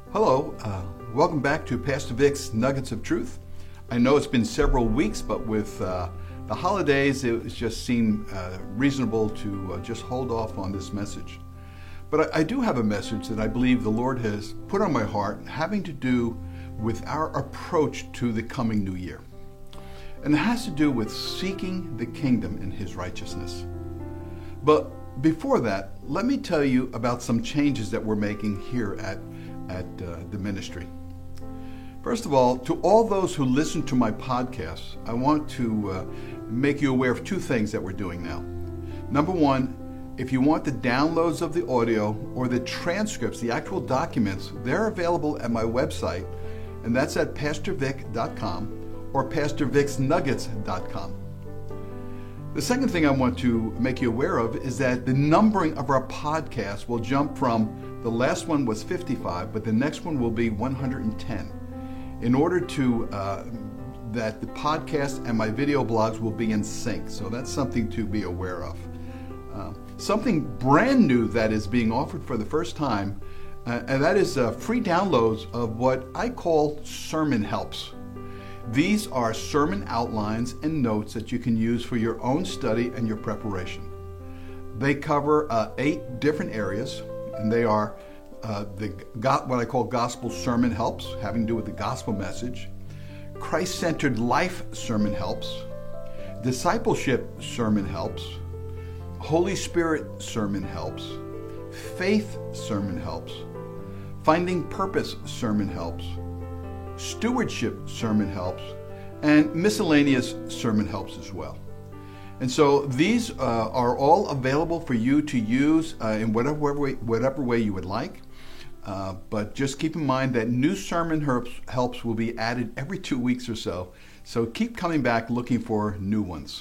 Hello, welcome back to Pastor Vic's Nuggets of Truth. I know it's been several weeks, but with the holidays, it just seemed reasonable to just hold off on this message. But I do have a message that I believe the Lord has put on my heart having to do with our approach to the coming new year. And it has to do with seeking the kingdom and His righteousness. But before that, let me tell you about some changes that we're making here at the ministry. First of all, to all those who listen to my podcasts, I want to make you aware of two things that we're doing now. Number one, if you want the downloads of the audio or the transcripts, the actual documents, they're available at my website, and that's at pastorvic.com or pastorvicsnuggets.com. The second thing I want to make you aware of is that the numbering of our podcast will jump from the last one was 55, but the next one will be 110. In order to that the podcast and my video blogs will be in sync. So that's something to be aware of. Something brand new that is being offered for the first time, and that is free downloads of what I call sermon helps. These are sermon outlines and notes that you can use for your own study and your preparation. They cover 8 different areas, and they are what I call gospel sermon helps, having to do with the gospel message, Christ-centered life sermon helps, discipleship sermon helps, Holy Spirit sermon helps, faith sermon helps, finding purpose sermon helps, stewardship sermon helps, and miscellaneous sermon helps as well. And so these are all available for you to use in whatever way you would like. But just keep in mind that new sermon helps will be added every 2 weeks or so. So keep coming back looking for new ones.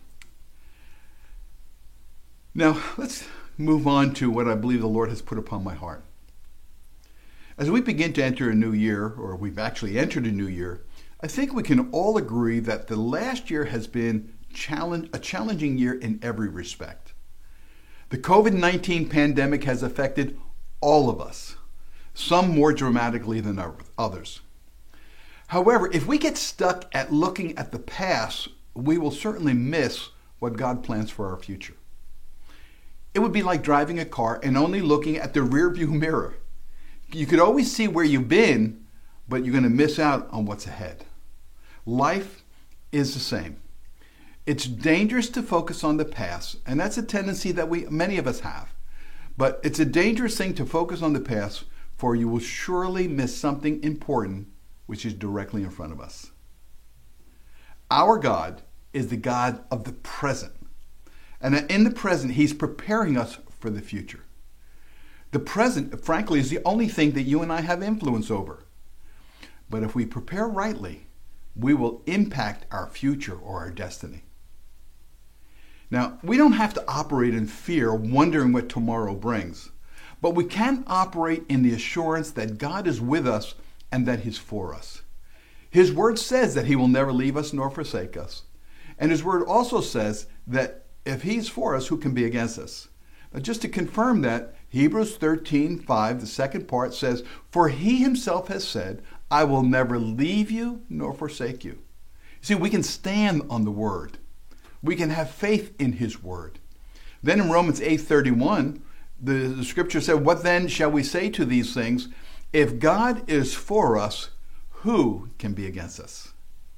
Now, let's move on to what I believe the Lord has put upon my heart. As we begin to enter a new year, or we've actually entered a new year, I think we can all agree that the last year has been a challenging year in every respect. The COVID-19 pandemic has affected all of us, some more dramatically than others. However, if we get stuck at looking at the past, we will certainly miss what God plans for our future. It would be like driving a car and only looking at the rearview mirror. You could always see where you've been, but you're going to miss out on what's ahead. Life is the same. It's dangerous to focus on the past, and that's a tendency that many of us have. But it's a dangerous thing to focus on the past, for you will surely miss something important which is directly in front of us. Our God is the God of the present. And in the present, He's preparing us for the future. The present, frankly, is the only thing that you and I have influence over. But if we prepare rightly, we will impact our future or our destiny. Now, we don't have to operate in fear, wondering what tomorrow brings, but we can operate in the assurance that God is with us and that He's for us. His word says that He will never leave us nor forsake us. And His word also says that if He's for us, who can be against us? Now, just to confirm that, Hebrews 13:5, the second part says, "For He Himself has said, I will never leave you nor forsake you." See, we can stand on the word. We can have faith in His word. Then in Romans 8:31, the scripture said, "What then shall we say to these things? If God is for us, who can be against us?"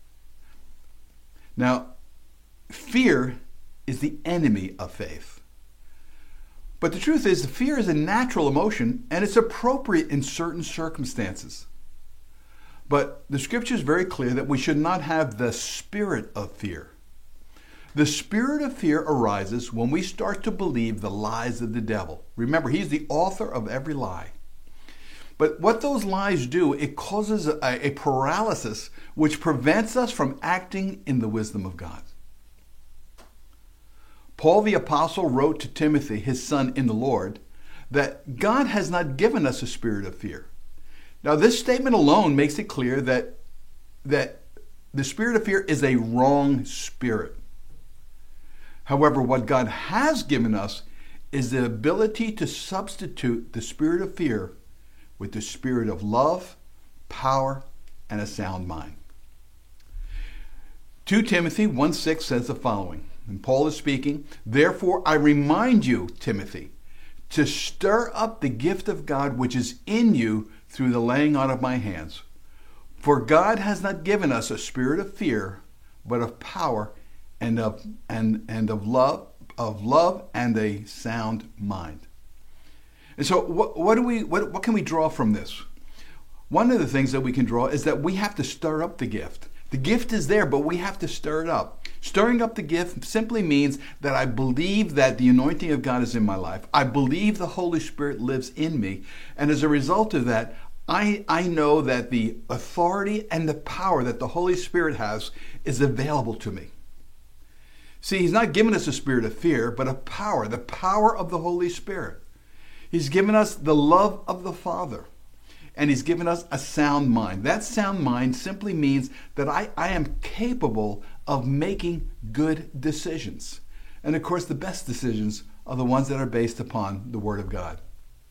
Now, fear is the enemy of faith. But the truth is, fear is a natural emotion, and it's appropriate in certain circumstances. But the scripture is very clear that we should not have the spirit of fear. The spirit of fear arises when we start to believe the lies of the devil. Remember, he's the author of every lie. But what those lies do, it causes a paralysis which prevents us from acting in the wisdom of God. Paul the Apostle wrote to Timothy, his son in the Lord, that God has not given us a spirit of fear. Now, this statement alone makes it clear that the spirit of fear is a wrong spirit. However, what God has given us is the ability to substitute the spirit of fear with the spirit of love, power, and a sound mind. 2 Timothy 1:6 says the following, and Paul is speaking, "Therefore I remind you, Timothy, to stir up the gift of God which is in you through the laying on of my hands. For God has not given us a spirit of fear, but of power and of love and a sound mind." And so what can we draw from this? One of the things that we can draw is that we have to stir up the gift. The gift is there, but we have to stir it up. Stirring up the gift simply means that I believe that the anointing of God is in my life. I believe the Holy Spirit lives in me. And as a result of that, I know that the authority and the power that the Holy Spirit has is available to me. See, He's not given us a spirit of fear, but of power, the power of the Holy Spirit. He's given us the love of the Father, and He's given us a sound mind. That sound mind simply means that I am capable of making good decisions. And of course, the best decisions are the ones that are based upon the Word of God.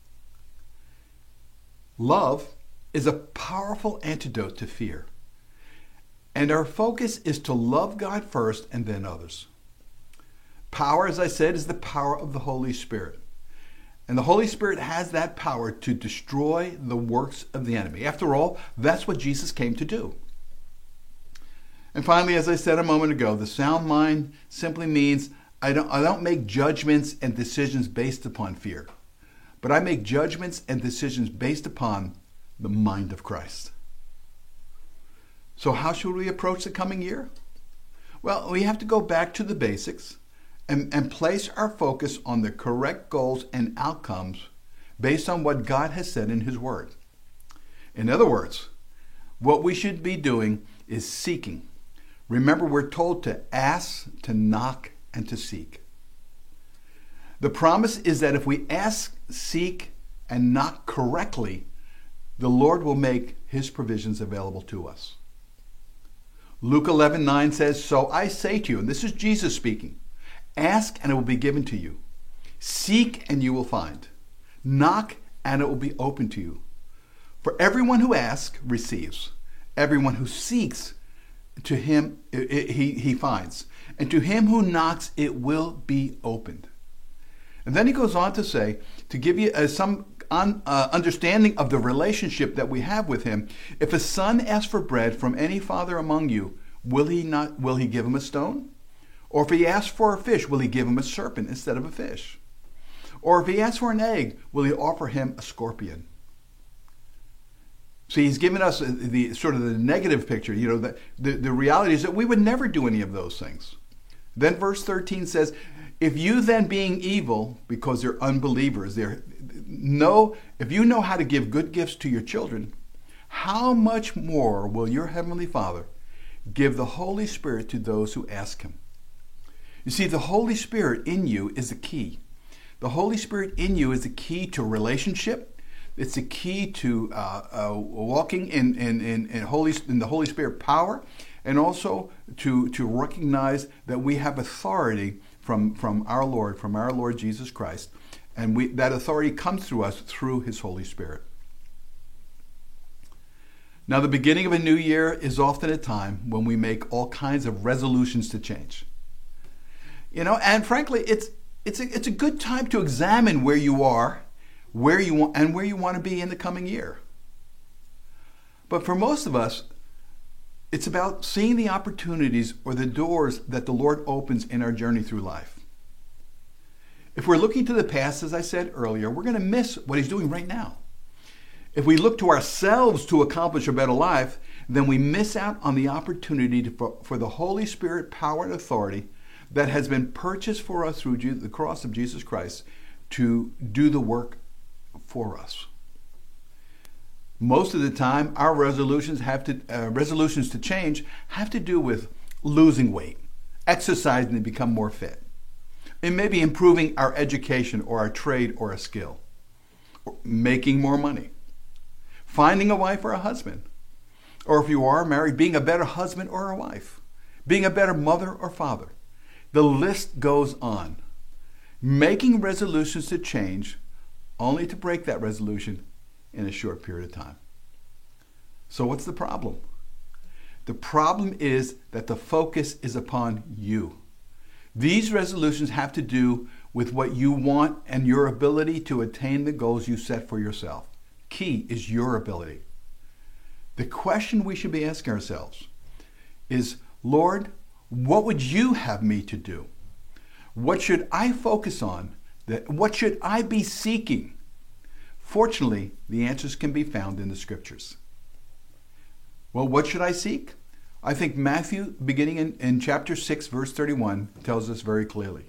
Love is a powerful antidote to fear. And our focus is to love God first and then others. Power, as I said, is the power of the Holy Spirit. And the Holy Spirit has that power to destroy the works of the enemy. After all, that's what Jesus came to do. And finally, as I said a moment ago, the sound mind simply means I don't make judgments and decisions based upon fear, but I make judgments and decisions based upon the mind of Christ. So how should we approach the coming year? Well, we have to go back to the basics and place our focus on the correct goals and outcomes based on what God has said in His Word. In other words, what we should be doing is seeking. Remember, we're told to ask, to knock, and to seek. The promise is that if we ask, seek, and knock correctly, the Lord will make His provisions available to us. Luke 11:9 says, "So I say to you," and this is Jesus speaking, "ask and it will be given to you. Seek and you will find. Knock and it will be open to you. For everyone who asks receives. Everyone who seeks, to him he finds. And to him who knocks it will be opened." And then he goes on to say, to give you some understanding of the relationship that we have with Him, if a son asks for bread from any father among you, will he give him a stone? Or if he asks for a fish, will he give him a serpent instead of a fish? Or if he asks for an egg, will he offer him a scorpion? See, He's given us the sort of the negative picture. The reality is that we would never do any of those things. Then verse 13 says, "If you then being evil," because they're unbelievers, if you know how to give good gifts to your children, how much more will your Heavenly Father give the Holy Spirit to those who ask Him? You see, the Holy Spirit in you is the key. The Holy Spirit in you is the key to relationship. It's the key to walking in the Holy Spirit power, and also to recognize that we have authority from our Lord Jesus Christ, and that authority comes through us through His Holy Spirit. Now, the beginning of a new year is often a time when we make all kinds of resolutions to change. And frankly, it's a good time to examine where you are, where you want to be in the coming year. But for most of us, it's about seeing the opportunities or the doors that the Lord opens in our journey through life. If we're looking to the past, as I said earlier, we're going to miss what He's doing right now. If we look to ourselves to accomplish a better life, then we miss out on the opportunity for the Holy Spirit power and authority that has been purchased for us through the cross of Jesus Christ to do the work for us. Most of the time, our resolutions to change have to do with losing weight, exercising to become more fit, and maybe improving our education or our trade or a skill, or making more money, finding a wife or a husband, or if you are married, being a better husband or a wife, being a better mother or father. The list goes on. Making resolutions to change only to break that resolution in a short period of time. So what's the problem? The problem is that the focus is upon you. These resolutions have to do with what you want and your ability to attain the goals you set for yourself. Key is your ability. The question we should be asking ourselves is, Lord, what would you have me to do? What should I focus on? What should I be seeking? Fortunately, the answers can be found in the scriptures. Well, what should I seek? I think Matthew, beginning in chapter 6, verse 31, tells us very clearly.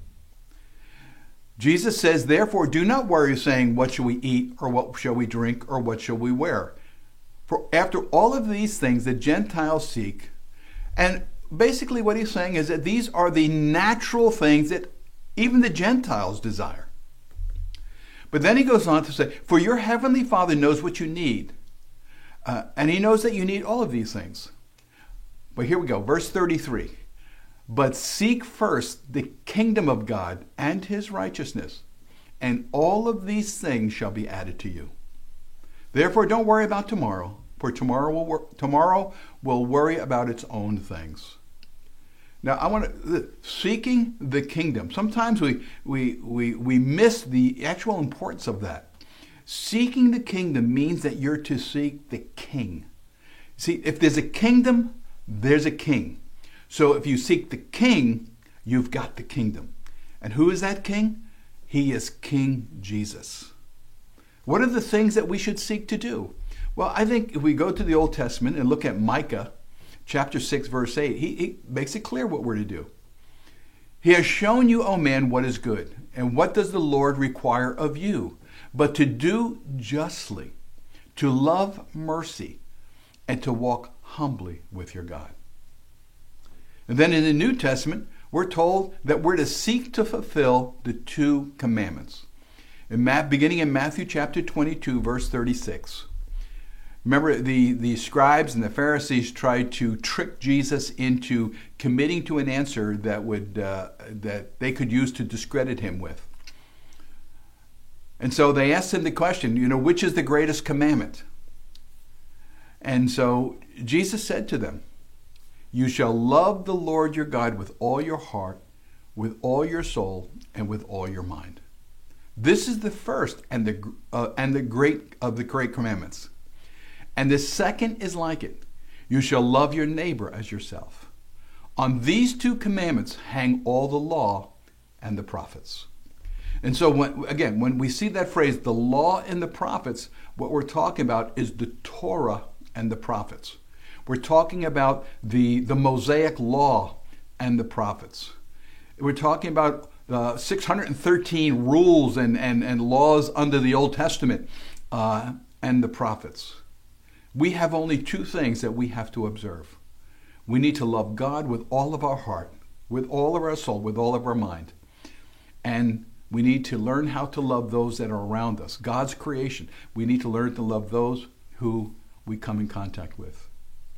Jesus says, therefore, do not worry, saying, what shall we eat, or what shall we drink, or what shall we wear? For after all of these things the Gentiles seek, and basically what he's saying is that these are the natural things that even the Gentiles desire. But then he goes on to say, for your heavenly Father knows what you need, and he knows that you need all of these things. But here we go, verse 33. But seek first the kingdom of God and his righteousness, and all of these things shall be added to you. Therefore, don't worry about tomorrow, for tomorrow will worry about its own things. Now, I want to seeking the kingdom. Sometimes we miss the actual importance of that. Seeking the kingdom means that you're to seek the king. See, if there's a kingdom, there's a king. So if you seek the king, you've got the kingdom. And who is that king? He is King Jesus. What are the things that we should seek to do? Well, I think if we go to the Old Testament and look at Micah, chapter 6, verse 8, he makes it clear what we're to do. He has shown you, O man, what is good, and what does the Lord require of you, but to do justly, to love mercy, and to walk humbly with your God. And then in the New Testament, we're told that we're to seek to fulfill the two commandments. Beginning in Matthew chapter 22, verse 36. Remember, the scribes and the Pharisees tried to trick Jesus into committing to an answer that they could use to discredit him with. And so they asked him the question, which is the greatest commandment? And so Jesus said to them, you shall love the Lord your God with all your heart, with all your soul, and with all your mind. This is the first and the great of the great commandments. And the second is like it. You shall love your neighbor as yourself. On these two commandments hang all the law and the prophets. And so when we see that phrase, the law and the prophets, what we're talking about is the Torah and the prophets. We're talking about the Mosaic law and the prophets. We're talking about 613 rules and laws under the Old Testament and the prophets. We have only two things that we have to observe. We need to love God with all of our heart, with all of our soul, with all of our mind. And we need to learn how to love those that are around us, God's creation. We need to learn to love those who we come in contact with.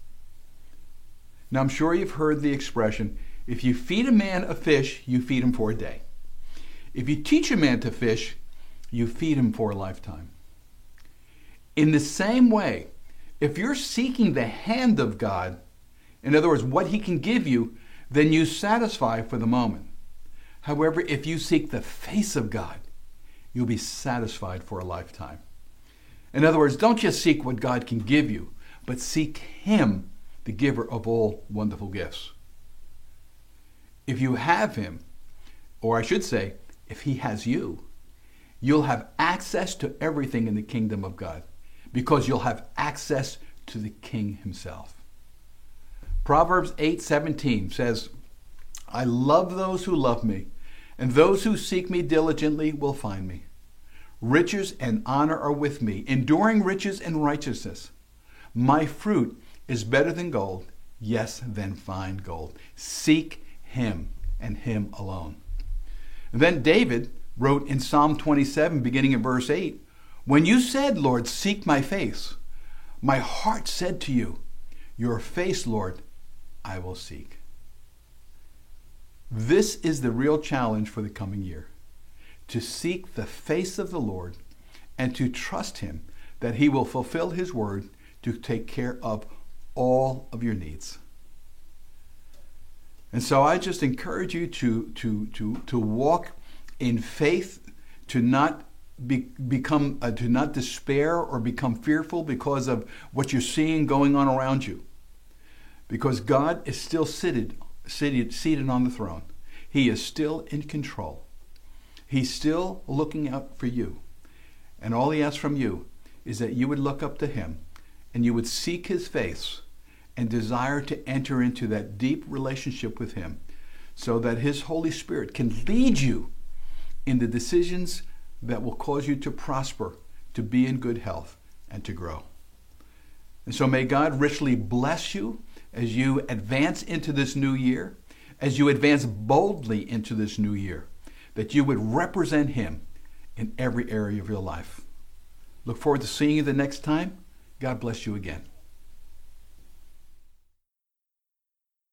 Now, I'm sure you've heard the expression, if you feed a man a fish, you feed him for a day. If you teach a man to fish, you feed him for a lifetime. In the same way, if you're seeking the hand of God, in other words, what he can give you, then you satisfy for the moment. However, if you seek the face of God, you'll be satisfied for a lifetime. In other words, don't just seek what God can give you, but seek him, the giver of all wonderful gifts. If you have him, or I should say, if he has you, you'll have access to everything in the kingdom of God, because you'll have access to the King himself. Proverbs 8:17 says, I love those who love me, and those who seek me diligently will find me. Riches and honor are with me, enduring riches and righteousness. My fruit is better than gold, yes, than fine gold. Seek him and him alone. And then David wrote in Psalm 27, beginning in verse 8, when you said, Lord, seek my face, my heart said to you, your face, Lord, I will seek. This is the real challenge for the coming year, to seek the face of the Lord and to trust him that he will fulfill his word to take care of all of your needs. And so I just encourage you to walk in faith, to not to not despair or become fearful because of what you're seeing going on around you. Because God is still seated on the throne. He is still in control. He's still looking out for you. And all he asks from you is that you would look up to him and you would seek his face and desire to enter into that deep relationship with him so that his Holy Spirit can lead you in the decisions that will cause you to prosper, to be in good health, and to grow. And so may God richly bless you as you advance into this new year, as you advance boldly into this new year, that you would represent him in every area of your life. Look forward to seeing you the next time. God bless you again.